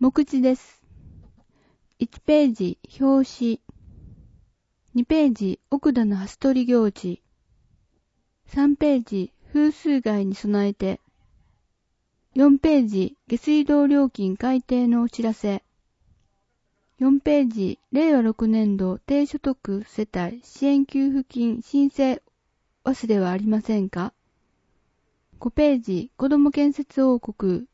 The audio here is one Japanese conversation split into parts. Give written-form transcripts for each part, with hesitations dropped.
目次です。1ページ、表紙。2ページ、奥田の蓮取行事。3ページ、風水害に備えて。4ページ、下水道料金改定のお知らせ。4ページ、令和6年度低所得世帯支援給付金申請忘れはありませんか？ 5 ページ、子ども建設王国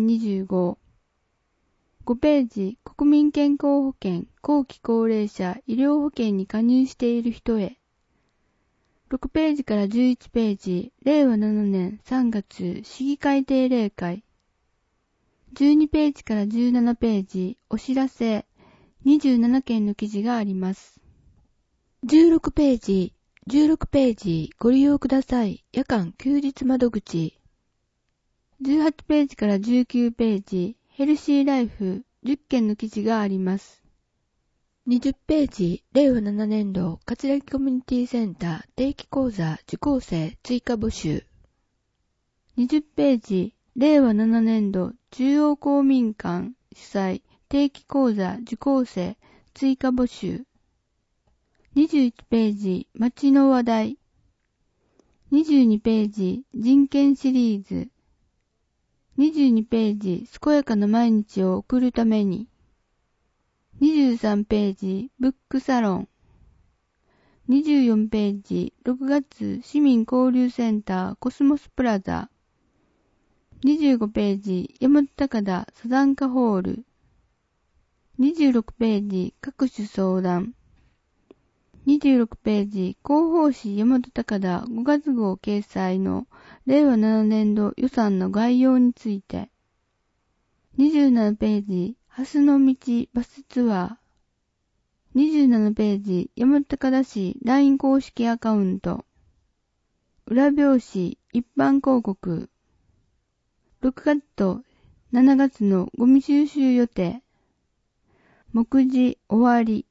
2025。5ページ、国民健康保険後期高齢者医療保険に加入している人へ。6ページから11ページ、令和7年3月市議会定例会。12ページから17ページ、お知らせ、27件の記事があります。16ページ、ご利用ください。夜間休日窓口。18ページから19ページ、ヘルシーライフ10件の記事があります。20ページ、令和7年度葛城コミュニティセンター定期講座受講生追加募集。20ページ、令和7年度中央公民館主催定期講座受講生追加募集。21ページ、街の話題。22ページ、人権シリーズ。22ページ、健やかな毎日を送るために。23ページ、ブックサロン。24ページ、6月市民交流センターコスモスプラザ。25ページ、大和高田サザンカホール。26ページ、各種相談。26ページ、広報誌大和高田5月号掲載の令和7年度予算の概要について。27ページ、蓮の道バスツアー。27ページ、大和高田市 LINE 公式アカウント。裏表紙一般広告。6月と7月のゴミ収集予定。目次終わり。